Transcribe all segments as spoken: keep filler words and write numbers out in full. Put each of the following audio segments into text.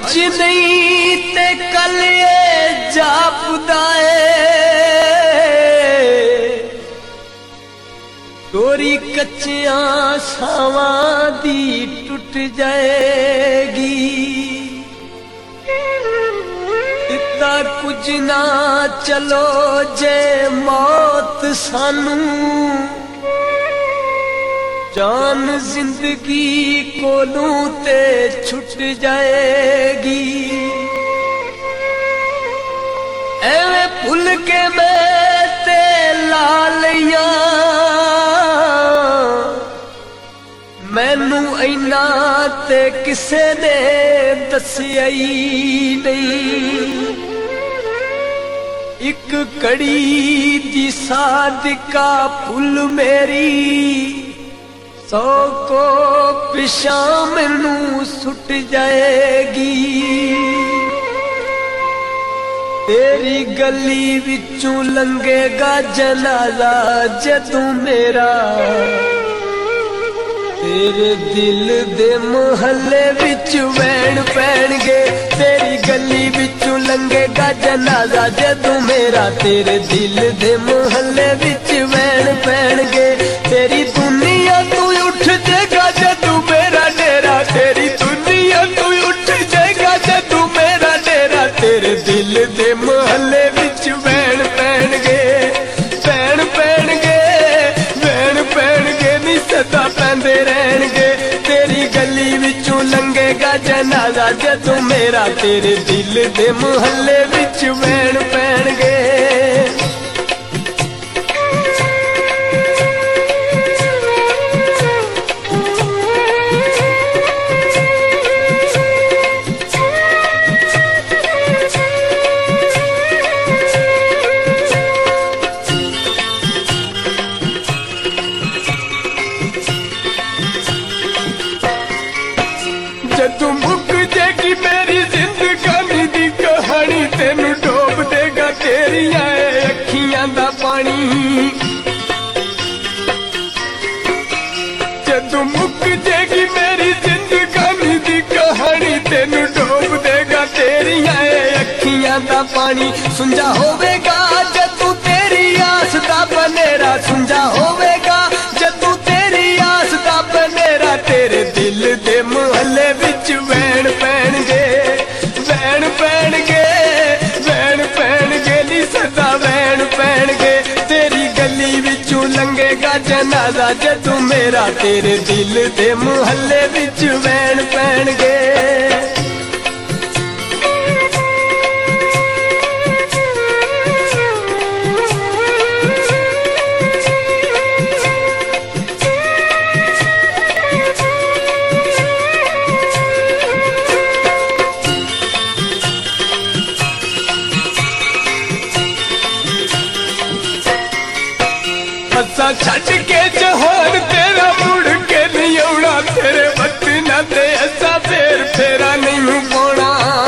अज नहीं ते कल ये जापदा तोरी कच्चियां छावां दी टुट जाएगी। इतना कुछ ना चलो जे मौत सानू जान जिंदगी कोलू ते छुट जाएगी। एवे भुल के मैं ते लालिया मैनू इना ते किसे ने दसिया ही नहीं। एक कड़ी दी सादिका फुल मेरी सौ को पिछा मैनू सुट जाएगी। तेरी गली विचों लंघेगा जनाजा जदू मेरा तेरे दिल दे मोहल्ले विच वैन पैणगे। तेरी गली विचों लंघेगा जनाजा जदू मेरा तेरे दिल दे मोहल्ले विच वैन पैणगे। तेरी दुनिया तू उठ जाएगा जदू मेरा डेरा तेरी दुनिया तू उठ जाएगा जदू मेरा डेरा तेरे दिल दे मोहल्ले विच वैन पैणगे वैन पैणगे वैन पैणगे नी सदा पैंदे रहणगे। तेरी गली विचों लंघेगा जनाजा जदू मेरा तेरे दिल दे मोहल्ले विच वैन पैणगे। जदू मुक जाएगी मेरी जिंदगानी दी कहानी तेनू डोब देगा तेरिया अखियां दा पानी। जदू मुक जाएगी मेरी जिंदगानी दी कहानी तेनू डोब देगा तेरिया अखियां दा पानी। सुंजा होवेगा जदू तेरी आस दा बनेरा सुंजा होवेगा जदू तेरी आस दा बनेरा तेरे दिल दे मोहल्ले विच वैन पैणगे वैन पैणगे वैन पैणगे नी सदा वैन पैणगे। तेरी गली विचों लंघेगा जनाजा जदू मेरा तेरे दिल दे मोहल्ले विच वैन पैणगे। असा छड़ के जहान तेरा मुड़ के नहीं आना तेरे वतना ते असा फेर फेरा नहीं पाना।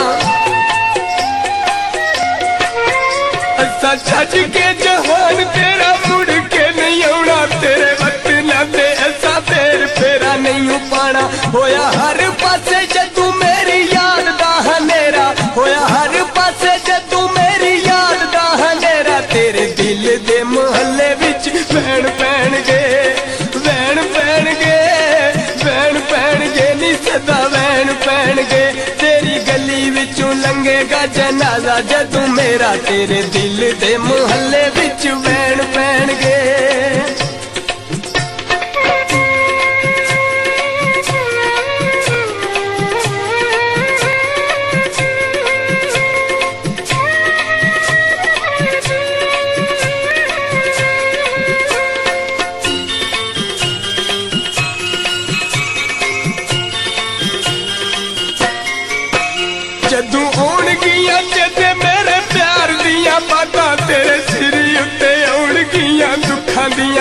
असा छड़ के जहान तेरा मुड़ के नहीं आना तेरे वतना ते असा फेर फेरा नहीं पाना। होया हर पासे जदू मेरी याद दा हनेरा होया हर पासे जदू मेरी याद दा हनेरा तेरे दिल दे मोहल्ले विच वैन पैणगे वैन पैणगे वैन पैणगे नी सदा वैन पैणगे। तेरी गली विचों लंघेगा जनाजा जदू मेरा तेरे दिल दे मोहल्ले विच वैन पैणगे।